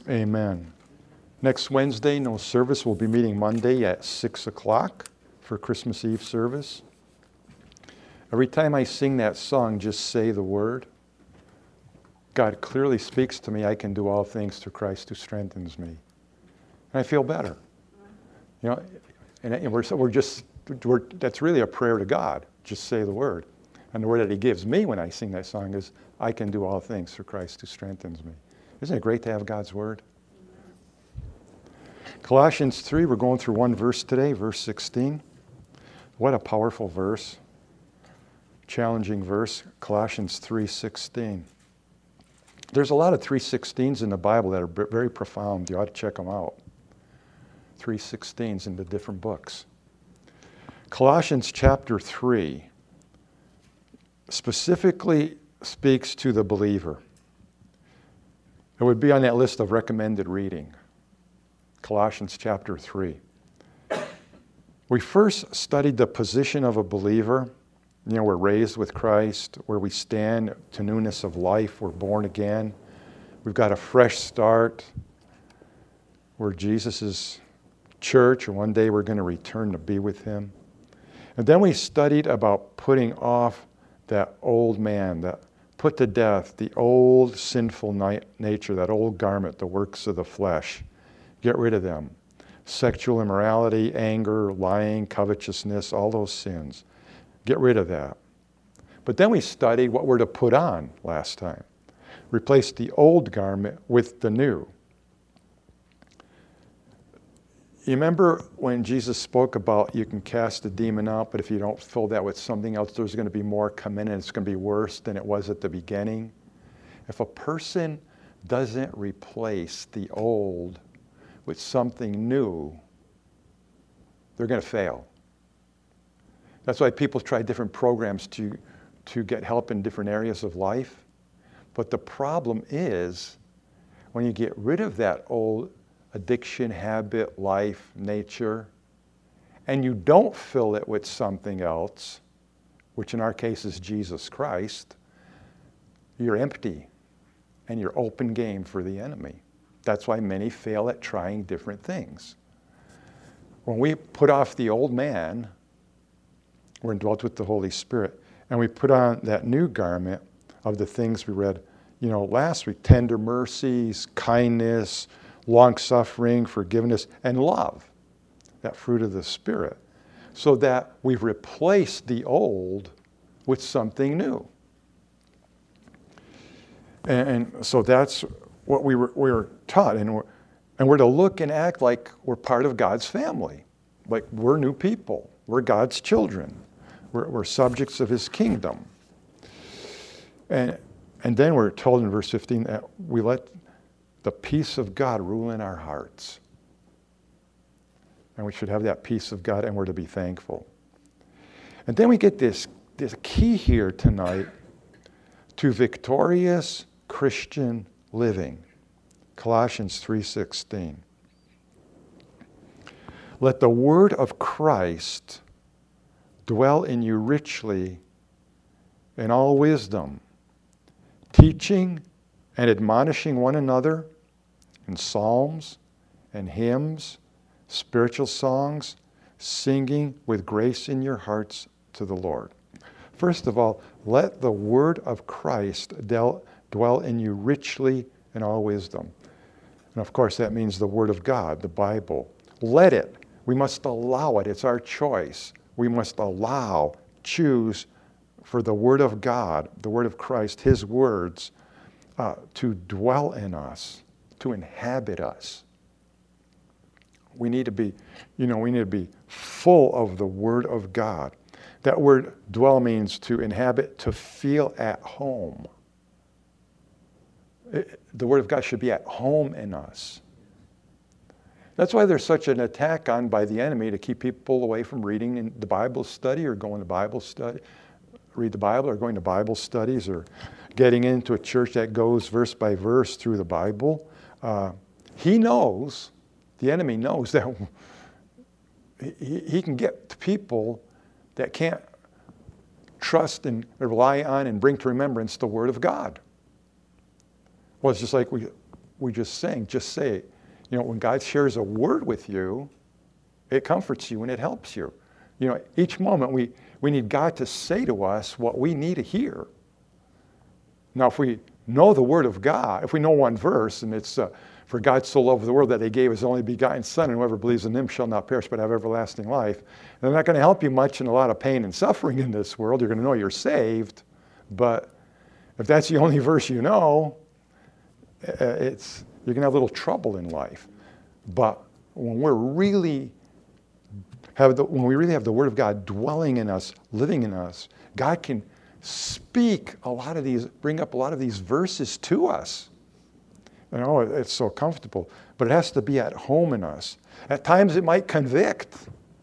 Amen. Next Wednesday, no service. We'll be meeting Monday at 6 o'clock for Christmas Eve service. Every time I sing that song, just say the word. God clearly speaks to me, I can do all things through Christ who strengthens me. And I feel better. You know, and that's really a prayer to God. Just say the word. And the word that he gives me when I sing that song is, I can do all things through Christ who strengthens me. Isn't it great to have God's word? Colossians 3, we're going through one verse today, verse 16. What a powerful verse. Challenging verse, Colossians 3:16. There's a lot of 3:16s in the Bible that are very profound. You ought to check them out. 3:16s in the different books. Colossians chapter 3 specifically speaks to the believer. It would be on that list of recommended reading. Colossians chapter 3. We first studied the position of a believer. You know, we're raised with Christ, where we stand to newness of life. We're born again. We've got a fresh start. We're Jesus' church, and one day we're going to return to be with him. And then we studied about putting off that old man, that put to death the old sinful nature, that old garment, the works of the flesh. Get rid of them. Sexual immorality, anger, lying, covetousness, all those sins. Get rid of that. But then we studied what we're to put on last time. Replace the old garment with the new. You remember when Jesus spoke about you can cast a demon out, but if you don't fill that with something else, there's going to be more come in and it's going to be worse than it was at the beginning? If a person doesn't replace the old with something new, they're going to fail. That's why people try different programs to get help in different areas of life. But the problem is, when you get rid of that old addiction, habit, life, nature, and you don't fill it with something else, which in our case is Jesus Christ, you're empty and you're open game for the enemy. That's why many fail at trying different things. When we put off the old man, we're indwelt with the Holy Spirit, and we put on that new garment of the things we read, last week: tender mercies, kindness, long-suffering, forgiveness, and love, that fruit of the Spirit, so that we've replaced the old with something new. And so that's what we were taught, and we're to look and act like we're part of God's family, like we're new people, we're God's children. We're subjects of his kingdom. And then we're told in verse 15 that we let the peace of God rule in our hearts. And we should have that peace of God, and we're to be thankful. And then we get this key here tonight to victorious Christian living. Colossians 3:16. Let the word of Christ dwell in you richly in all wisdom, teaching and admonishing one another in psalms and hymns, spiritual songs, singing with grace in your hearts to the Lord. First of all, let the word of Christ dwell in you richly in all wisdom. And of course, that means the word of God, the Bible. Let it. We must allow it. It's our choice. We must choose for the word of God, the word of Christ, his words, to dwell in us, to inhabit us. We need to be, full of the word of God. That word dwell means to inhabit, to feel at home. The word of God should be at home in us. That's why there's such an attack on by the enemy to keep people away from reading in the Bible study or going to Bible study, read the Bible, or going to Bible studies, or getting into a church that goes verse by verse through the Bible. He knows, the enemy knows that he can get to people that can't trust and rely on and bring to remembrance the Word of God. Well, it's just like we just sang, just say, when God shares a word with you, it comforts you and it helps you. Each moment we need God to say to us what we need to hear. Now, if we know the Word of God, if we know one verse, and it's, for God so loved the world that He gave His only begotten Son, and whoever believes in Him shall not perish but have everlasting life. And they're not going to help you much in a lot of pain and suffering in this world. You're going to know you're saved, but if that's the only verse you know, you're going to have a little trouble in life. But when we really have the Word of God dwelling in us, living in us, God can bring up a lot of these verses to us. It's so comfortable, but it has to be at home in us. At times it might convict,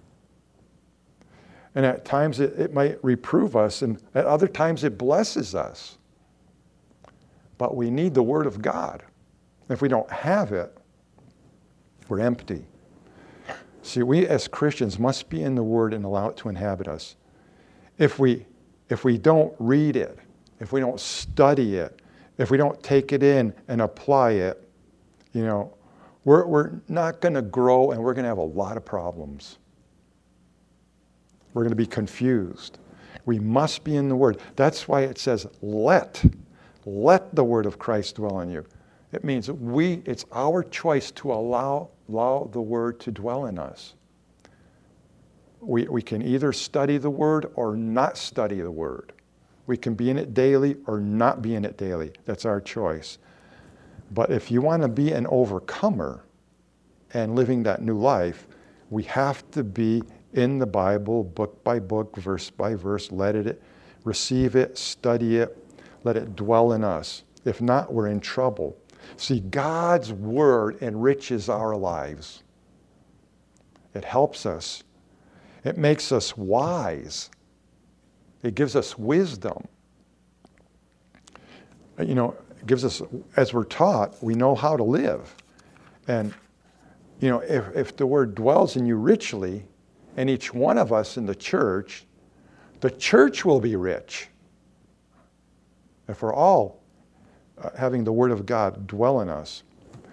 and at times it might reprove us, and at other times it blesses us. But we need the Word of God. If we don't have it, we're empty. See, we as Christians must be in the Word and allow it to inhabit us. If we don't read it, if we don't study it, if we don't take it in and apply it, we're not going to grow, and we're going to have a lot of problems. We're going to be confused. We must be in the Word. That's why it says, let the Word of Christ dwell in you. It means it's our choice to allow the Word to dwell in us. We can either study the Word or not study the Word. We can be in it daily or not be in it daily. That's our choice. But if you want to be an overcomer and living that new life, we have to be in the Bible, book by book, verse by verse. Receive it, study it, let it dwell in us. If not, we're in trouble. See, God's Word enriches our lives. It helps us. It makes us wise. It gives us wisdom. It gives us, as we're taught, we know how to live. And, if the Word dwells in you richly, and each one of us in the church will be rich. If we're all having the Word of God dwell in us.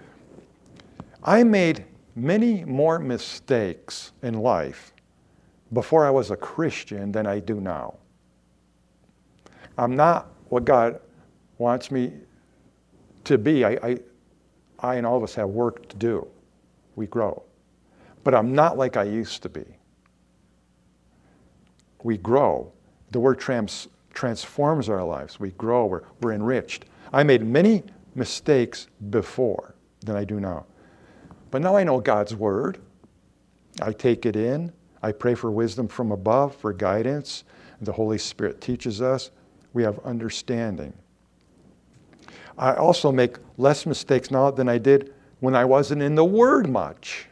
I made many more mistakes in life before I was a Christian than I do now. I'm not what God wants me to be. I and all of us have work to do. We grow. But I'm not like I used to be. We grow. The Word transforms our lives. We grow. We're enriched. I made many mistakes before than I do now. But now I know God's Word. I take it in. I pray for wisdom from above, for guidance. The Holy Spirit teaches us. We have understanding. I also make less mistakes now than I did when I wasn't in the Word much.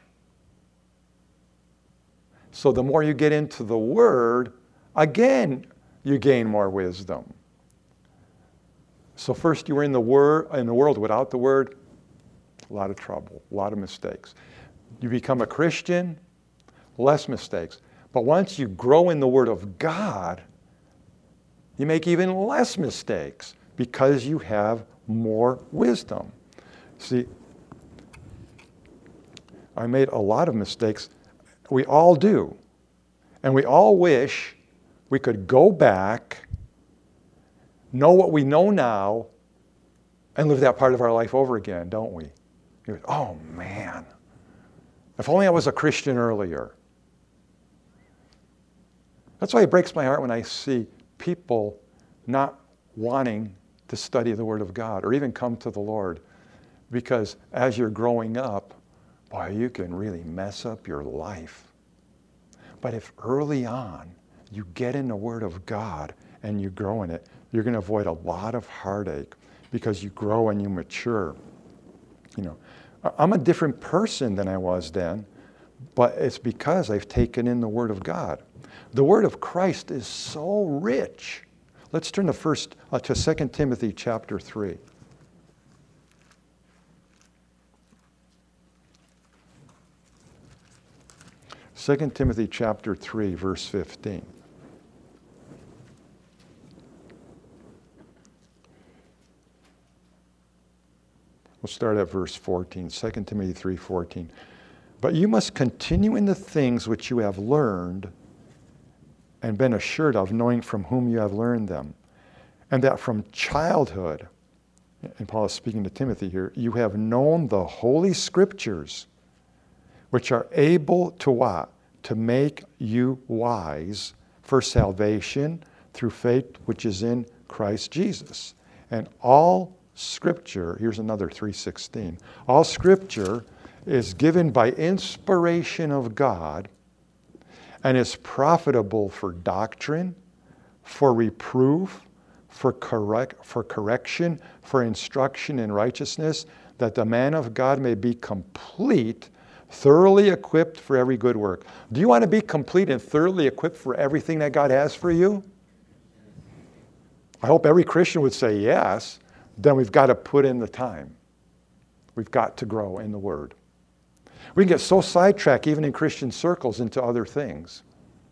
So the more you get into the Word, again, you gain more wisdom. So first you were in the world without the Word, a lot of trouble, a lot of mistakes. You become a Christian, less mistakes. But once you grow in the Word of God, you make even less mistakes because you have more wisdom. See, I made a lot of mistakes. We all do. And we all wish we could go back, know what we know now, and live that part of our life over again, don't we? Oh man, if only I was a Christian earlier. That's why it breaks my heart when I see people not wanting to study the Word of God or even come to the Lord. Because as you're growing up, boy, you can really mess up your life. But if early on you get in the Word of God and you grow in it, you're going to avoid a lot of heartache because you grow and you mature. I'm a different person than I was then, but it's because I've taken in the Word of God. The Word of Christ is so rich. Let's turn to 2 Timothy chapter 3. 2 Timothy chapter 3, verse 15. We'll We'll start at verse 14, 2 Timothy 3:14. But you must continue in the things which you have learned and been assured of, knowing from whom you have learned them, and that from childhood, and Paul is speaking to Timothy here, you have known the Holy Scriptures, which are able to what? To make you wise for salvation through faith which is in Christ Jesus. And all Scripture, here's another 3:16, all Scripture is given by inspiration of God and is profitable for doctrine, for reproof, for correction, for instruction in righteousness, that the man of God may be complete, thoroughly equipped for every good work. Do you want to be complete and thoroughly equipped for everything that God has for you? I hope every Christian would say yes. Then we've got to put in the time. We've got to grow in the Word. We can get so sidetracked, even in Christian circles, into other things.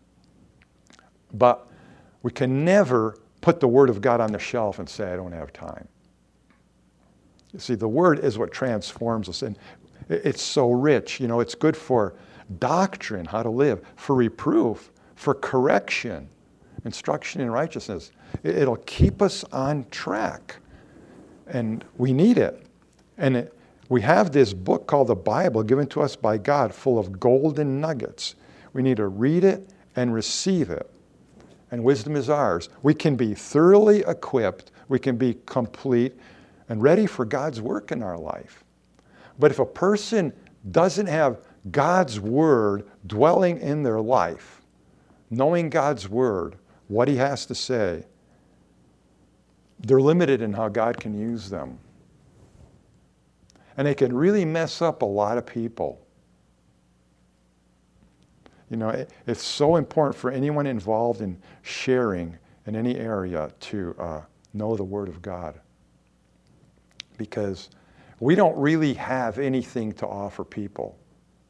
But we can never put the Word of God on the shelf and say, I don't have time. You see, the Word is what transforms us. And it's so rich. You know, it's good for doctrine, how to live, for reproof, for correction, instruction in righteousness. It'll keep us on track. And we need it. And we have this book called the Bible given to us by God, full of golden nuggets. We need to read it and receive it. And wisdom is ours. We can be thoroughly equipped. We can be complete and ready for God's work in our life. But if a person doesn't have God's Word dwelling in their life, knowing God's Word, what He has to say, they're limited in how God can use them. And they can really mess up a lot of people. You know, it's so important for anyone involved in sharing in any area to know the Word of God. Because we don't really have anything to offer people.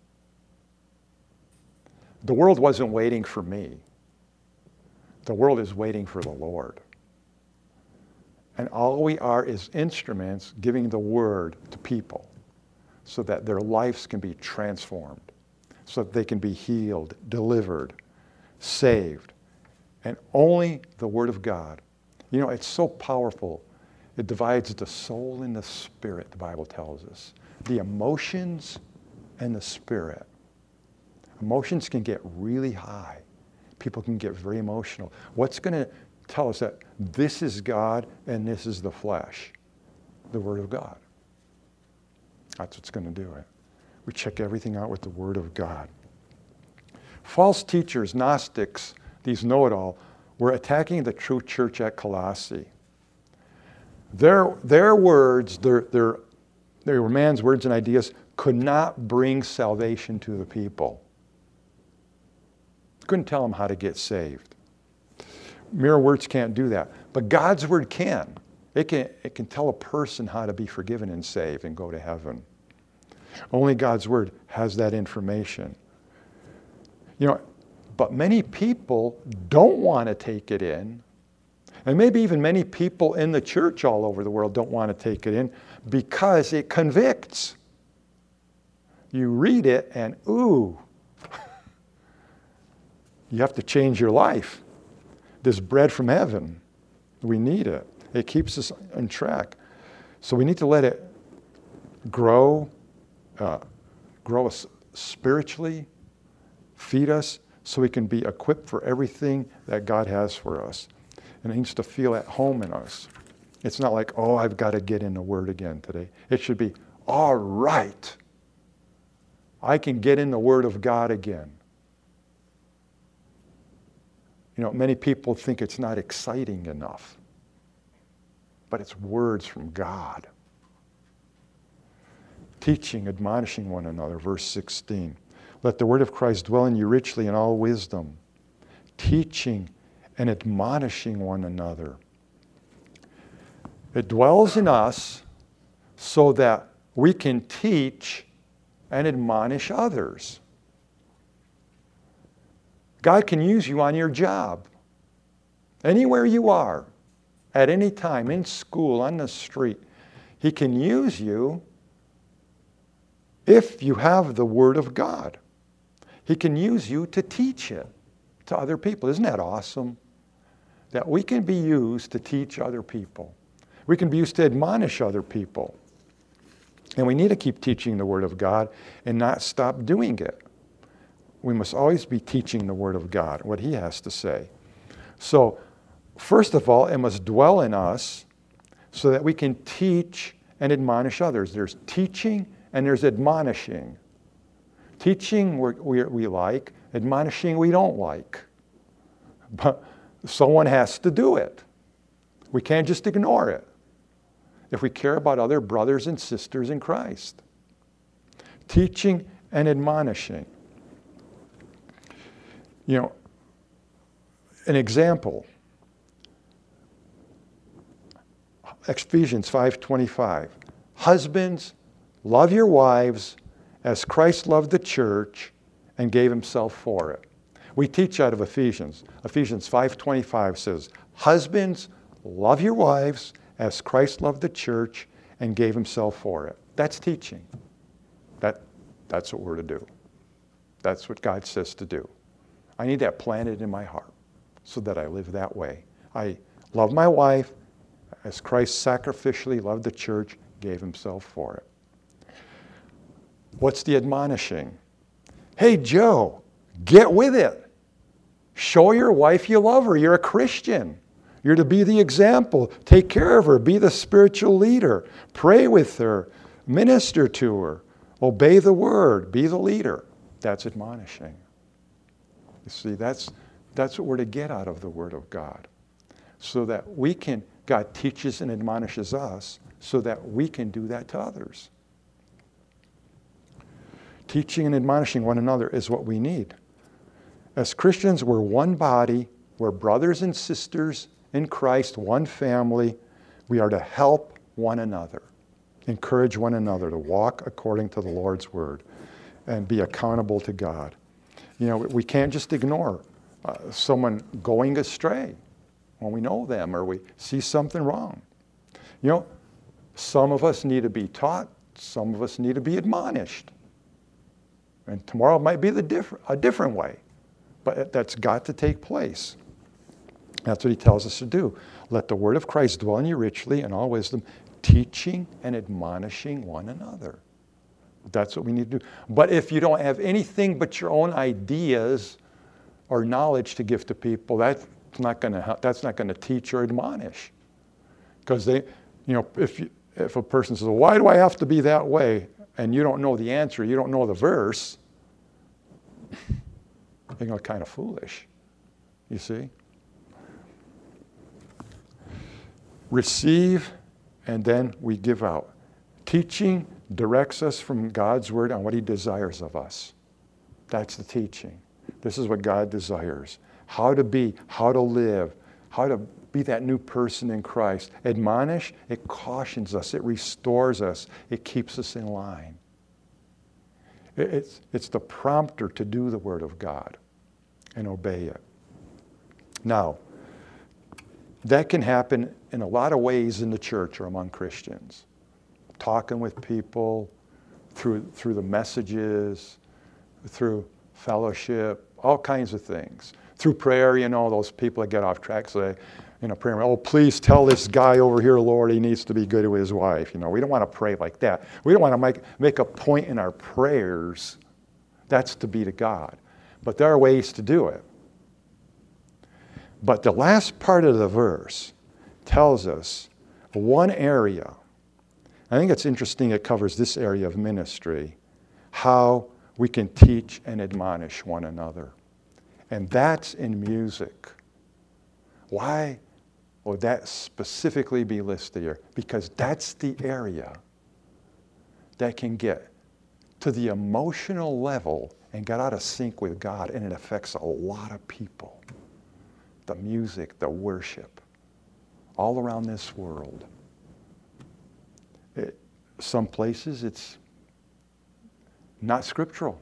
The world wasn't waiting for me. The world is waiting for the Lord. And all we are is instruments giving the Word to people so that their lives can be transformed, so that they can be healed, delivered, saved. And only the Word of God. You know, it's so powerful. It divides the soul and the spirit, the Bible tells us. The emotions and the spirit. Emotions can get really high. People can get very emotional. What's going to tell us that this is God and this is the flesh? The Word of God. That's what's going to do it. We check everything out with the Word of God. False teachers, Gnostics, these know-it-all, were attacking the true church at Colossae. Their words, they were man's words and ideas, could not bring salvation to the people. Couldn't tell them how to get saved. Mere words can't do that. But God's Word can. It can tell a person how to be forgiven and saved and go to heaven. Only God's Word has that information. You know, but many people don't want to take it in. And maybe even many people in the church all over the world don't want to take it in because it convicts. You read it and, ooh, you have to change your life. This bread from heaven, we need it. It keeps us on track. So we need to let it grow us spiritually, feed us, so we can be equipped for everything that God has for us. And it needs to feel at home in us. It's not like, oh, I've got to get in the Word again today. It should be, all right, I can get in the Word of God again. You know, many people think it's not exciting enough. But it's words from God. Teaching, admonishing one another, verse 16. Let the word of Christ dwell in you richly in all wisdom, teaching and admonishing one another. It dwells in us so that we can teach and admonish others. God can use you on your job, anywhere you are, at any time, in school, on the street. He can use you if you have the Word of God. He can use you to teach it to other people. Isn't that awesome? That we can be used to teach other people. We can be used to admonish other people. And we need to keep teaching the Word of God and not stop doing it. We must always be teaching the Word of God, what He has to say. So, first of all, it must dwell in us so that we can teach and admonish others. There's teaching and there's admonishing. Teaching we like, admonishing we don't like. But someone has to do it. We can't just ignore it if we care about other brothers and sisters in Christ. Teaching and admonishing. You know, an example, Ephesians 5:25. Husbands, love your wives as Christ loved the church and gave himself for it. We teach out of Ephesians. Ephesians 5:25 says, husbands, love your wives as Christ loved the church and gave himself for it. That's teaching. That's what we're to do. That's what God says to do. I need that planted in my heart so that I live that way. I love my wife as Christ sacrificially loved the church, gave himself for it. What's the admonishing? Hey, Joe, get with it. Show your wife you love her. You're a Christian. You're to be the example. Take care of her. Be the spiritual leader. Pray with her. Minister to her. Obey the word. Be the leader. That's admonishing. You see, that's what we're to get out of the Word of God. So that we can, God teaches and admonishes us so that we can do that to others. Teaching and admonishing one another is what we need. As Christians, we're one body. We're brothers and sisters in Christ, one family. We are to help one another, encourage one another to walk according to the Lord's Word and be accountable to God. You know, we can't just ignore someone going astray when we know them or we see something wrong. You know, some of us need to be taught. Some of us need to be admonished. And tomorrow might be a different way. But that's got to take place. That's what he tells us to do. Let the word of Christ dwell in you richly in all wisdom, teaching and admonishing one another. That's what we need to do. But if you don't have anything but your own ideas or knowledge to give to people, that's not going to help. That's not going to teach or admonish. Because they, you know, if a person says, well, why do I have to be that way? And you don't know the answer, you don't know the verse, you're going to kind of foolish. You see? Receive, and then we give out. Teaching directs us from God's word on what he desires of us. That's the teaching. This is what God desires. How to be, how to live, how to be that new person in Christ. Admonish, it cautions us, it restores us, it keeps us in line. It's the prompter to do the word of God and obey it. Now, that can happen in a lot of ways in the church or among Christians. Talking with people, through the messages, through fellowship, all kinds of things. Through prayer, you know, those people that get off track say, you know, praying, oh, please tell this guy over here, Lord, he needs to be good with his wife. You know, we don't want to pray like that. We don't want to make a point in our prayers. That's to be to God. But there are ways to do it. But the last part of the verse tells us one area. I think it's interesting it covers this area of ministry, how we can teach and admonish one another. And that's in music. Why would that specifically be listed here? Because that's the area that can get to the emotional level and get out of sync with God, and it affects a lot of people. The music, the worship, all around this world. Some places it's not scriptural.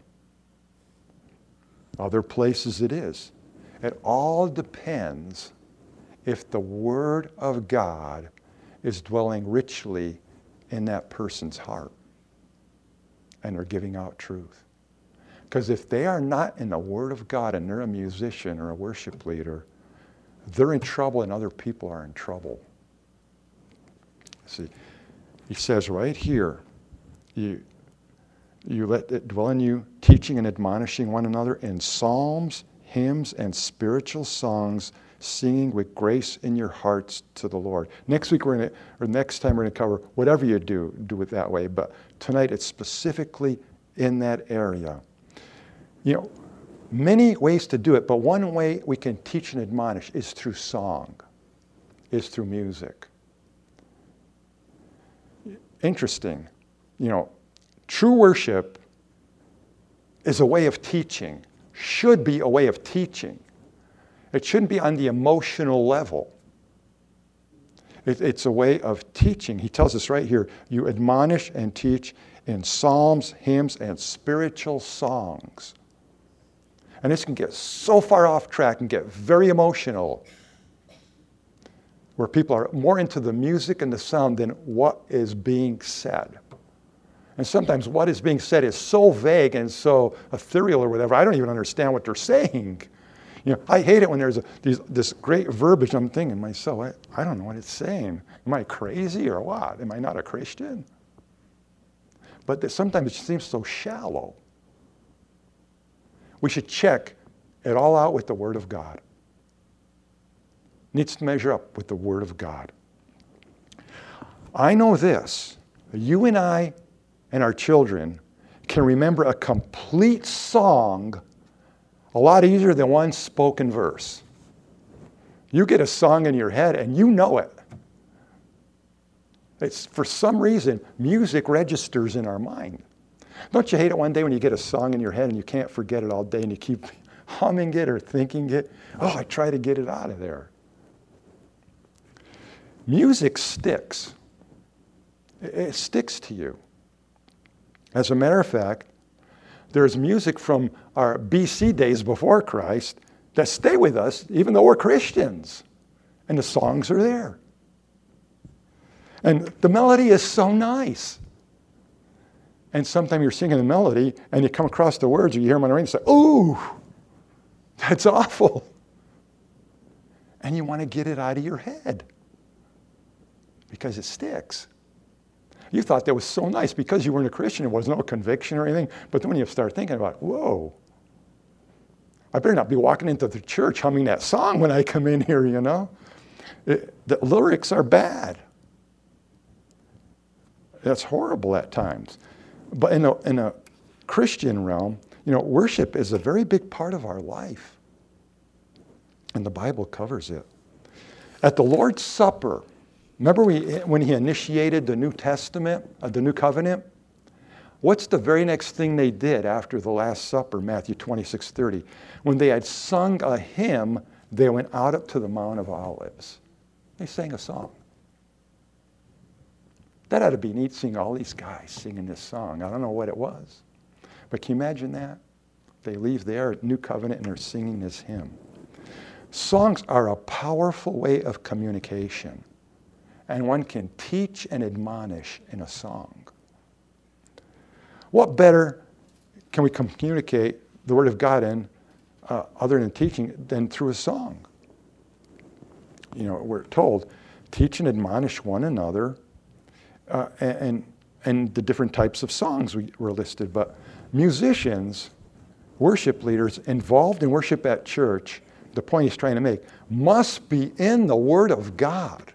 Other places it is. It all depends if the Word of God is dwelling richly in that person's heart. and they're giving out truth. Because if they are not in the Word of God and they're a musician or a worship leader, they're in trouble and other people are in trouble. See, he says right here, you let it dwell in you, teaching and admonishing one another in psalms, hymns, and spiritual songs, singing with grace in your hearts to the Lord. Next week next time we're going to cover whatever you do it that way. But tonight it's specifically in that area. Many ways to do it, but one way we can teach and admonish is through song, is through music. Interesting. True worship is a way of teaching, should be a way of teaching. It shouldn't be on the emotional level. It's a way of teaching. He tells us right here, you admonish and teach in psalms, hymns, and spiritual songs. And this can get so far off track and get very emotional, where people are more into the music and the sound than what is being said. And sometimes what is being said is so vague and so ethereal or whatever, I don't even understand what they're saying. I hate it when there's this great verbiage. I'm thinking to myself, I don't know what it's saying. Am I crazy or what? Am I not a Christian? But sometimes it seems so shallow. We should check it all out with the Word of God. Needs to measure up with the Word of God. I know this. You and I and our children can remember a complete song a lot easier than one spoken verse. You get a song in your head and you know it. It's, for some reason, music registers in our mind. Don't you hate it one day when you get a song in your head and you can't forget it all day and you keep humming it or thinking it? Oh, I try to get it out of there. Music sticks. It sticks to you. As a matter of fact, there's music from our BC days before Christ that stay with us even though we're Christians. And the songs are there. And the melody is so nice. And sometimes you're singing the melody and you come across the words or you hear them on the radio and say, ooh, that's awful. And you want to get it out of your head because it sticks. You thought that was so nice because you weren't a Christian. There was no conviction or anything. But then when you start thinking about it, whoa, I better not be walking into the church humming that song when I come in here, The lyrics are bad. That's horrible at times. But in a Christian realm, worship is a very big part of our life. And the Bible covers it. At the Lord's Supper, remember when he initiated the New Testament, the New Covenant? What's the very next thing they did after the Last Supper, Matthew 26:30? When they had sung a hymn, they went out up to the Mount of Olives. They sang a song. That ought to be neat, seeing all these guys singing this song. I don't know what it was. But can you imagine that? They leave there at New Covenant and they're singing this hymn. Songs are a powerful way of communication. And one can teach and admonish in a song. What better can we communicate the Word of God in, other than teaching, than through a song? We're told, teach and admonish one another, and the different types of songs were listed. But musicians, worship leaders involved in worship at church, the point he's trying to make, must be in the Word of God.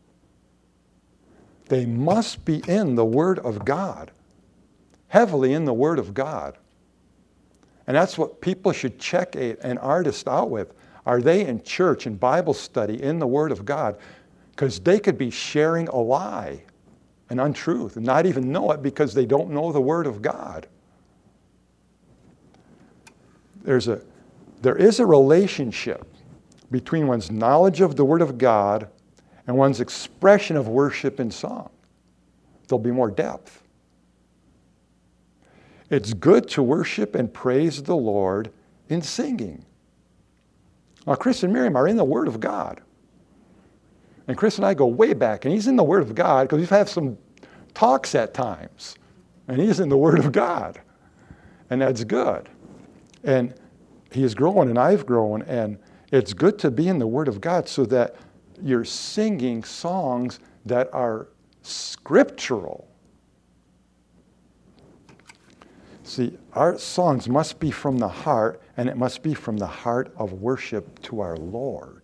They must be in the Word of God, heavily in the Word of God. And that's what people should check an artist out with. Are they in church, in Bible study, in the Word of God? Because they could be sharing a lie, an untruth, and not even know it because they don't know the Word of God. There is a relationship between one's knowledge of the Word of God and one's expression of worship in song. There'll be more depth. It's good to worship and praise the Lord in singing. Now, Chris and Miriam are in the Word of God. And Chris and I go way back, and he's in the Word of God because we've had some talks at times. And he's in the Word of God. And that's good. And he's growing and I've grown. And it's good to be in the Word of God so that you're singing songs that are scriptural. See, our songs must be from the heart, and it must be from the heart of worship to our Lord.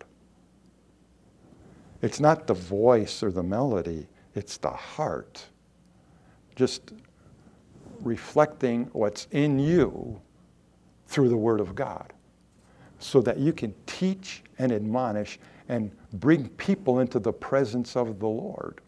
It's not the voice or the melody, it's the heart. Just reflecting what's in you through the Word of God, so that you can teach and admonish and bring people into the presence of the Lord.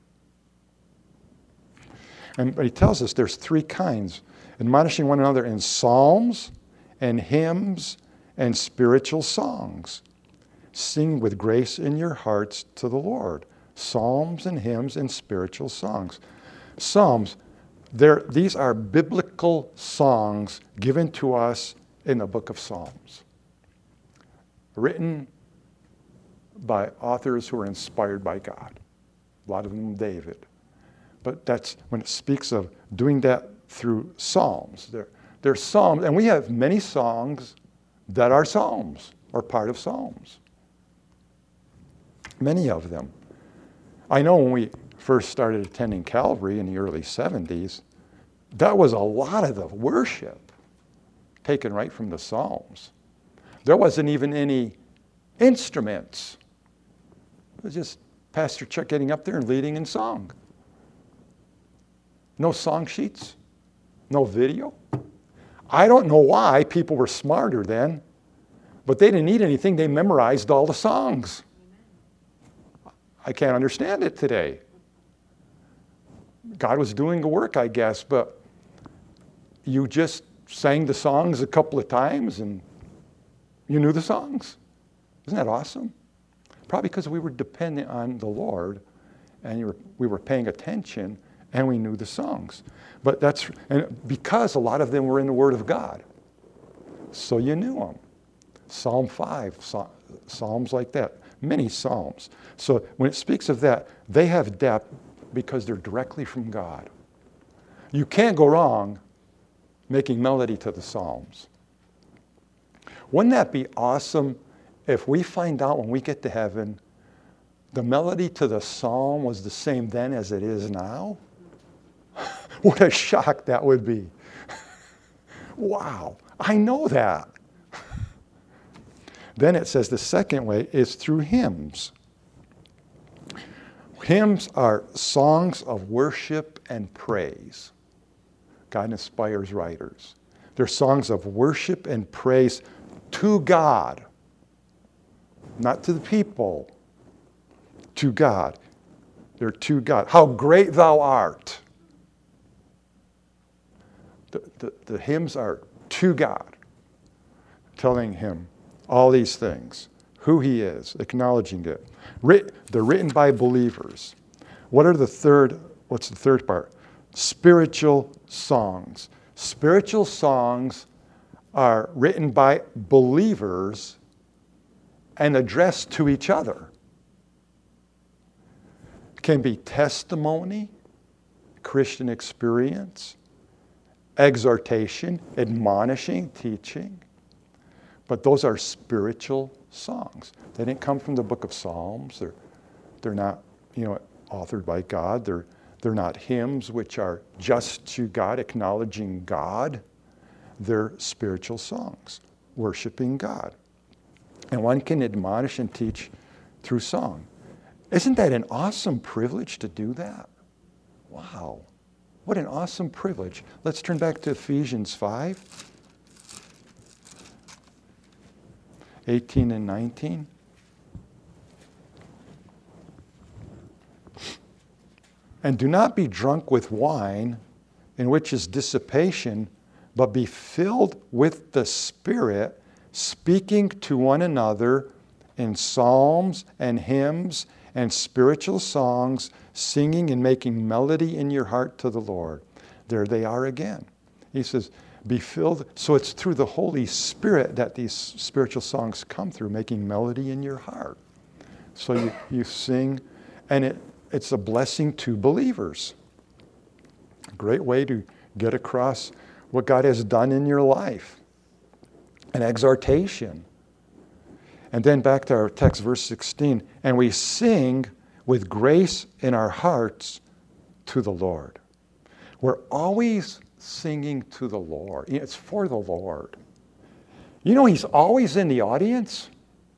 And he tells us there's three kinds: admonishing one another in psalms and hymns and spiritual songs. Sing with grace in your hearts to the Lord. Psalms and hymns and spiritual songs. Psalms, these are biblical songs given to us in the book of Psalms, written by authors who are inspired by God. A lot of them David. But that's when it speaks of doing that through psalms. They're psalms, and we have many songs that are psalms or part of psalms. Many of them. I know when we first started attending Calvary in the early 70s, that was a lot of the worship taken right from the psalms. There wasn't even any instruments. It was just Pastor Chuck getting up there and leading in song. No song sheets, no video. I don't know why people were smarter then, but they didn't need anything. They memorized all the songs. I can't understand it today. God was doing the work, I guess, but you just sang the songs a couple of times and you knew the songs. Isn't that awesome? Probably because we were dependent on the Lord and we were paying attention and we knew the songs. But because a lot of them were in the Word of God. So you knew them. Psalm 5, psalms like that. Many psalms. So when it speaks of that, they have depth because they're directly from God. You can't go wrong making melody to the psalms. Wouldn't that be awesome if we find out when we get to heaven the melody to the psalm was the same then as it is now? What a shock that would be. Wow, I know that. Then it says the second way is through hymns. Hymns are songs of worship and praise. God inspires writers. They're songs of worship and praise to God, not to the people, to God. They're to God. How great thou art. The hymns are to God, telling him all these things, who he is, acknowledging it. They're written by believers. What's the third part? Spiritual songs. Spiritual songs are written by believers and addressed to each other. It can be testimony, Christian experience, exhortation, admonishing, teaching. But those are spiritual songs. They didn't come from the book of Psalms. They're not, authored by God. They're not hymns which are just to God, acknowledging God. They're spiritual songs, worshiping God. And one can admonish and teach through song. Isn't that an awesome privilege to do that? Wow. What an awesome privilege. Let's turn back to Ephesians 5. 18 and 19. And do not be drunk with wine, in which is dissipation, but be filled with the Spirit, speaking to one another in psalms and hymns and spiritual songs, singing and making melody in your heart to the Lord. There they are again. He says, be filled. So it's through the Holy Spirit that these spiritual songs come through, making melody in your heart. So you sing, and it's a blessing to believers. A great way to Get across what God has done in your life. An exhortation. And then back to our text, verse 16. And we sing with grace in our hearts to the Lord. We're always singing to the Lord. It's for the Lord. You know, He's always in the audience.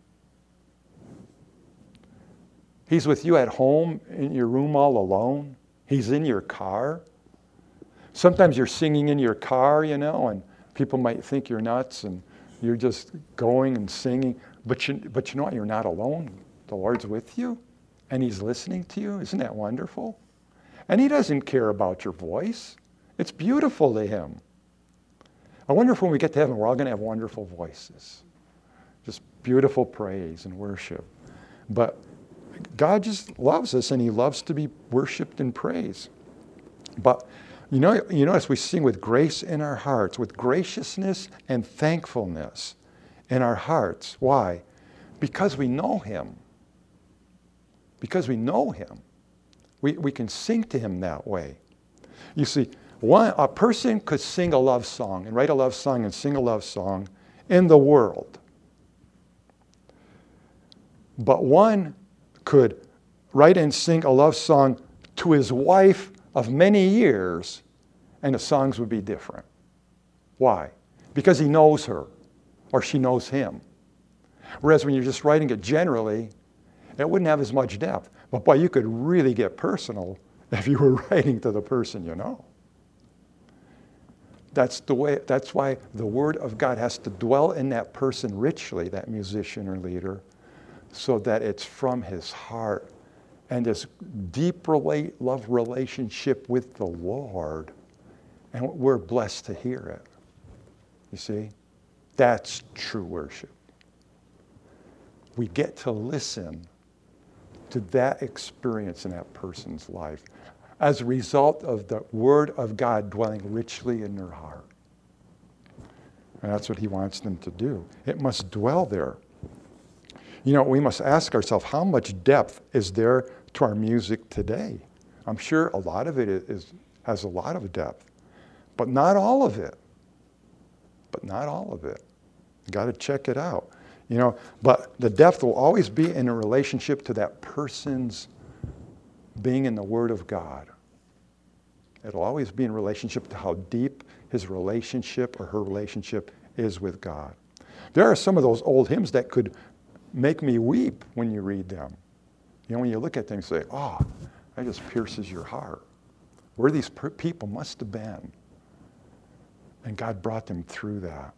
He's with you at home in your room all alone. He's in your car. Sometimes you're singing in your car, you know, and people might think you're nuts and you're just going and singing. But you know what? You're not alone. The Lord's with you and He's listening to you. Isn't that wonderful? And He doesn't care about your voice. It's beautiful to Him. I wonder if when we get to heaven, we're all going to have wonderful voices. Just beautiful praise and worship. But God just loves us and He loves to be worshiped and praised. But you notice we sing with grace in our hearts, with graciousness and thankfulness in our hearts. Why? Because we know Him. Because we know Him. We can sing to Him that way. You see, a person could sing a love song and write a love song and sing a love song in the world. But one could write and sing a love song to his wife of many years, and the songs would be different. Why? Because he knows her, or she knows him. Whereas when you're just writing it generally, it wouldn't have as much depth. But boy, you could really get personal if you were writing to the person you know. That's why the Word of God has to dwell in that person richly, that musician or leader, so that it's from his heart. And this deep love relationship with the Lord. And we're blessed to hear it. You see? That's true worship. We get to listen to that experience in that person's life as a result of the Word of God dwelling richly in their heart. And that's what He wants them to do. It must dwell there. You know, we must ask ourselves, how much depth is there to our music today? I'm sure a lot of it has a lot of depth, but not all of it. But not all of it. You got to check it out. You know, but the depth will always be in a relationship to that person's being in the Word of God. It'll always be in relationship to how deep his relationship or her relationship is with God. There are some of those old hymns that could make me weep when you read them. You know, when you look at them and say, oh, that just pierces your heart. Where these people must have been. And God brought them through that.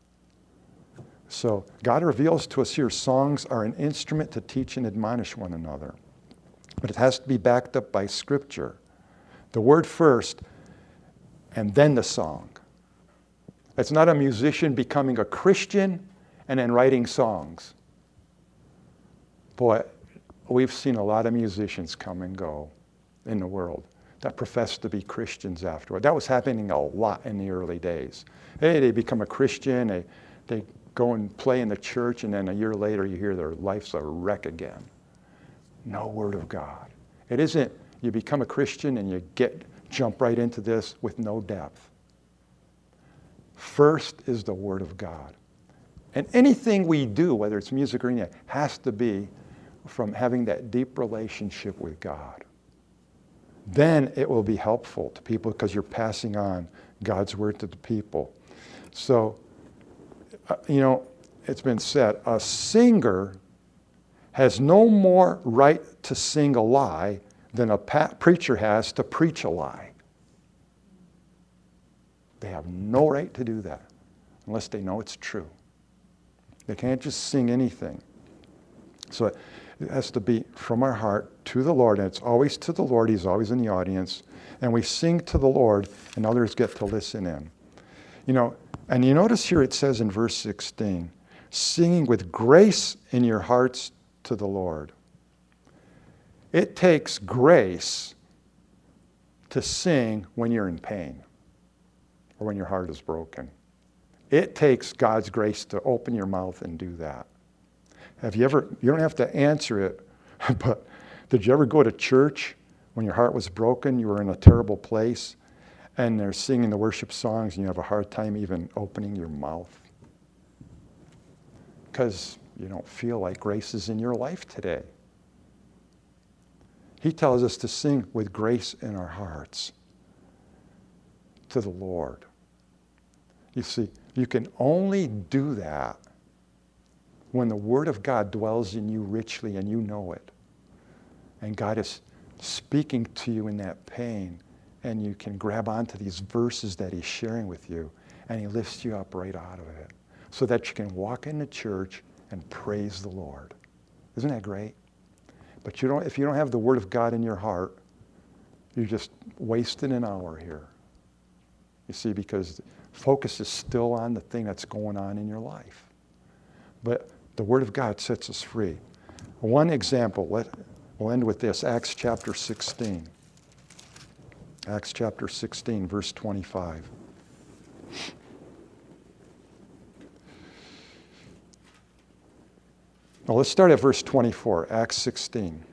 So God reveals to us here songs are an instrument to teach and admonish one another. But it has to be backed up by Scripture. The Word first, and then the song. It's not a musician becoming a Christian and then writing songs. Boy, we've seen a lot of musicians come and go in the world that profess to be Christians afterward. That was happening a lot in the early days. Hey, they become a Christian, they go and play in the church, and then a year later you hear their life's a wreck again. No Word of God. It isn't you become a Christian and you jump right into this with no depth. First is the Word of God. And anything we do, whether it's music or anything, has to be from having that deep relationship with God. Then it will be helpful to people because you're passing on God's Word to the people. So, you know, it's been said, a singer has no more right to sing a lie than a preacher has to preach a lie. They have no right to do that unless they know it's true. They can't just sing anything. So it has to be from our heart to the Lord, and it's always to the Lord. He's always in the audience. And we sing to the Lord, and others get to listen in. You know, and you notice here it says in verse 16, singing with grace in your hearts to the Lord. It takes grace to sing when you're in pain or when your heart is broken. It takes God's grace to open your mouth and do that. Have you ever, you don't have to answer it, but did you ever go to church when your heart was broken, you were in a terrible place, and they're singing the worship songs and you have a hard time even opening your mouth because you don't feel like grace is in your life today. He tells us to sing with grace in our hearts to the Lord. You see, you can only do that when the Word of God dwells in you richly and you know it. And God is speaking to you in that pain, and you can grab onto these verses that He's sharing with you, and He lifts you up right out of it so that you can walk into church and praise the Lord. Isn't that great? But if you don't have the Word of God in your heart, you're just wasting an hour here. You see, because focus is still on the thing that's going on in your life. But the Word of God sets us free. One example, we'll end with this, Acts chapter 16. Acts chapter 16, verse 25. Well, let's start at verse 24, Acts 16.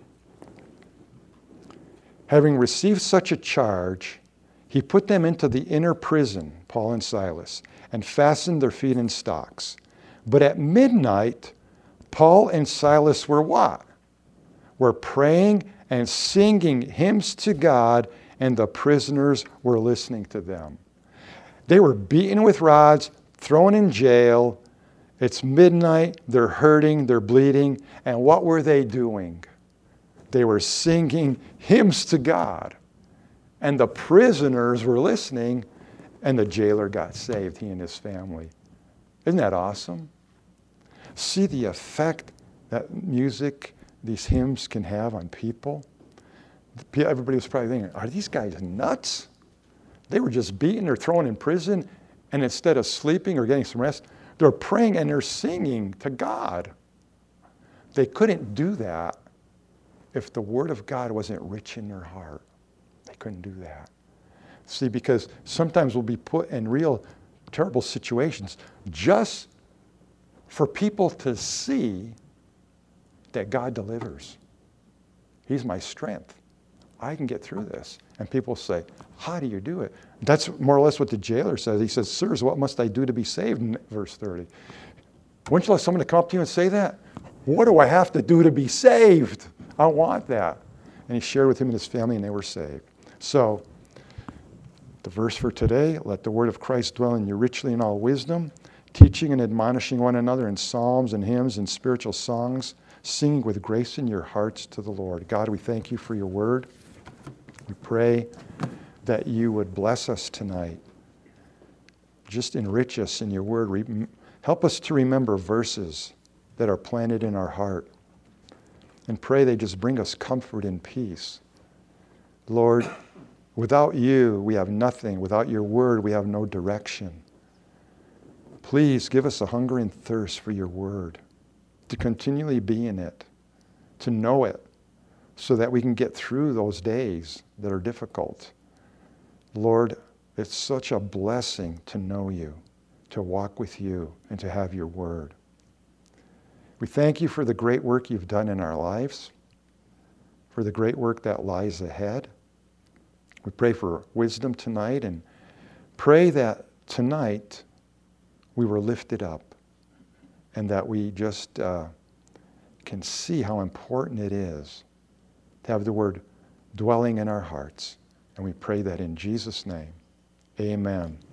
Having received such a charge, he put them into the inner prison, Paul and Silas, and fastened their feet in stocks. But at midnight, Paul and Silas were what? Were praying and singing hymns to God, and the prisoners were listening to them. They were beaten with rods, thrown in jail. It's midnight, they're hurting, they're bleeding, and what were they doing? They were singing hymns to God. And the prisoners were listening, and the jailer got saved, he and his family. Isn't that awesome? See the effect that music, these hymns can have on people? Everybody was probably thinking, are these guys nuts? They were just beaten or thrown in prison, and instead of sleeping or getting some rest, they're praying and they're singing to God. They couldn't do that if the Word of God wasn't rich in their heart. They couldn't do that. See, because sometimes we'll be put in real terrible situations just for people to see that God delivers. He's my strength. I can get through this. And people say, how do you do it? That's more or less what the jailer says. He says, sirs, what must I do to be saved? In verse 30. Wouldn't you like someone to come up to you and say that? What do I have to do to be saved? I want that. And he shared with him and his family, and they were saved. So, the verse for today, let the word of Christ dwell in you richly in all wisdom, teaching and admonishing one another in psalms and hymns and spiritual songs, singing with grace in your hearts to the Lord. God, we thank you for your word. We pray that you would bless us tonight. Just enrich us in your word. Help us to remember verses that are planted in our heart. And pray they just bring us comfort and peace. Lord, without you, we have nothing. Without your word, we have no direction. Please give us a hunger and thirst for your word, to continually be in it, to know it, so that we can get through those days that are difficult. Lord, it's such a blessing to know you, to walk with you, and to have your word. We thank you for the great work you've done in our lives, for the great work that lies ahead. We pray for wisdom tonight, and pray that tonight we were lifted up, and that we just can see how important it is to have the word dwelling in our hearts. And we pray that in Jesus' name. Amen.